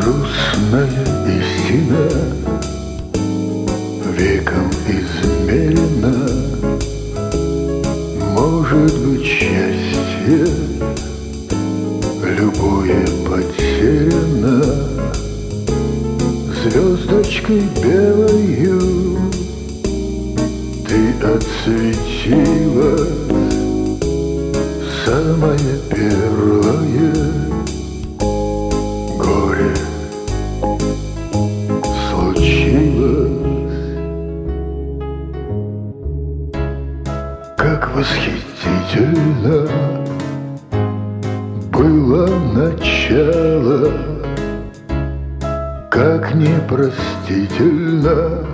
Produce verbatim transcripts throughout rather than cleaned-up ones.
Грустная истина, веком измерена. Может быть, счастье любое потеряно. Звездочкой белою ты отсветилась, самое первое горе случилось. Как восхитительно было начало, как непростительно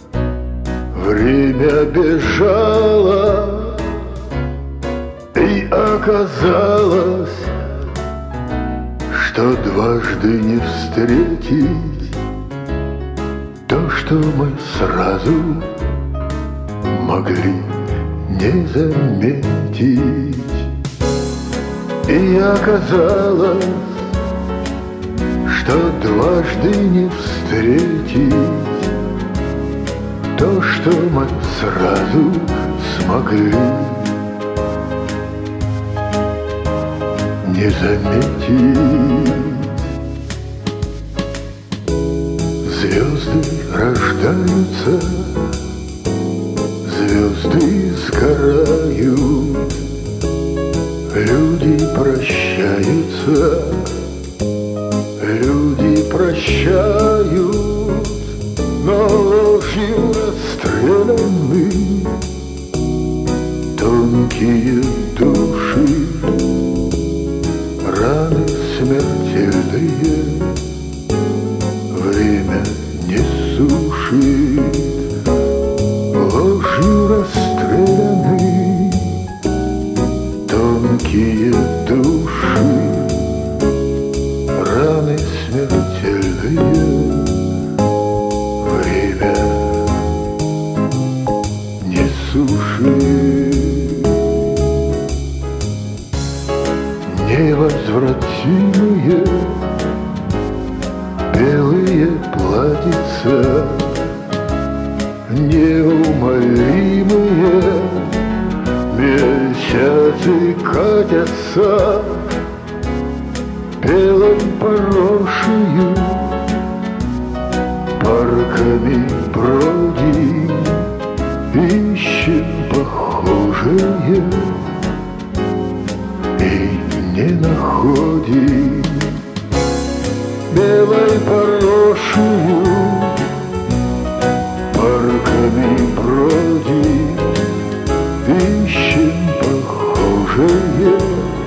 время бежало, и оказалось, что дважды не встретить то, что мы сразу могли не заметить. И оказалось, что дважды не встретить то, что мы сразу смогли не заметить. Звезды рождаются, звезды сгорают, люди прощаются, люди прощают, но ложью расстреляны тонкие души. Раны смертельные время не сушит. Ложью расстреляны тонкие души. Раны смертельные время не сушит. Невозвратимые белые платьица, неумолимые месяцы катятся белой порошью, парками бродим, ищем похожее и не находим. Белой порошью парками бродим, ищем похожее